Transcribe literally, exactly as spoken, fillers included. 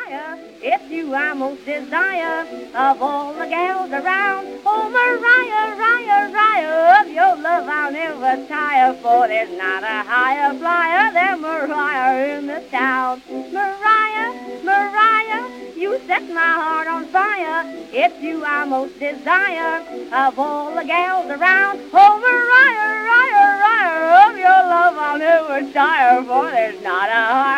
Mariah, it's you I most desire of all the gals around. Oh, Mariah, Mariah, Mariah, of your love I'll never tire, for there's not a higher flyer than Mariah in this town. Mariah, Mariah, you set my heart on fire. It's you I most desire of all the gals around. Oh, Mariah, Mariah, Mariah, of your love I'll never tire, for there's not a higher